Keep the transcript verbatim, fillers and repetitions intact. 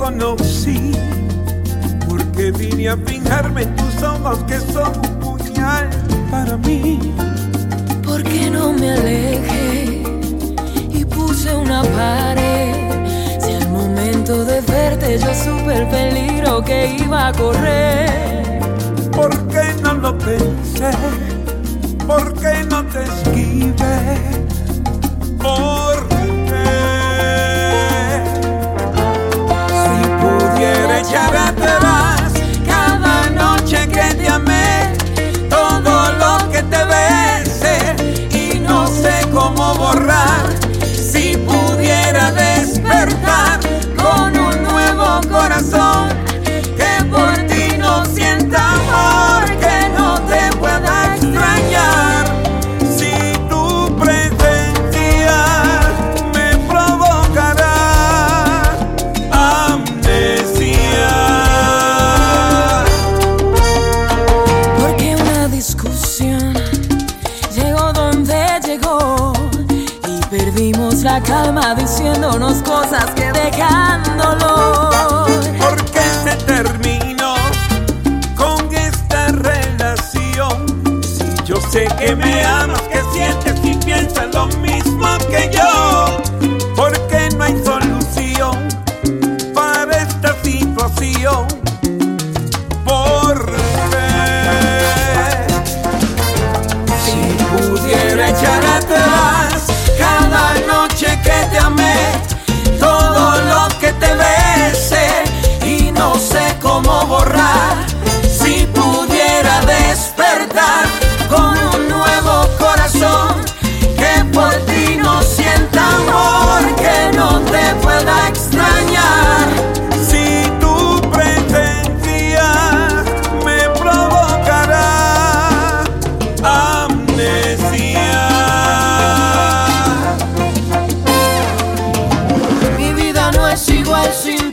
conocí, porque vine a fijarme en tus ojos que son un puñal para mí. Porque no me alejé y puse una pared. Si al momento de verte yo supe el peligro que iba a correr. ¿Por qué no lo pensé? ¿Por qué no te esquivé? ¿Por qué? Si pudiera echar atrás cada noche que te amé, todo lo que te besé, y no sé cómo borrar. Si pudiera despertar con un nuevo corazón que por ti no sienta amor, que no te pueda extrañar. Si tu presencia me provocará amnesia. Porque una discusión llegó donde llegó y perdimos la calma diciéndonos cosas que dejan dolor. ¿Por qué se terminó con esta relación? Si yo sé que me amas, que sientes y piensas lo mismo que yo. ¿Por qué no hay solución para esta situación? ¿Por qué? Si pudiera echar atrás cada noche que te amé, todo lo que te besé, y no sé cómo borrar. Si pudiera despertar con un nuevo corazón que por ti no sienta amor, que no te pueda extrañar. Si tu presencia me provocará amnesia. Mi vida no es igual sin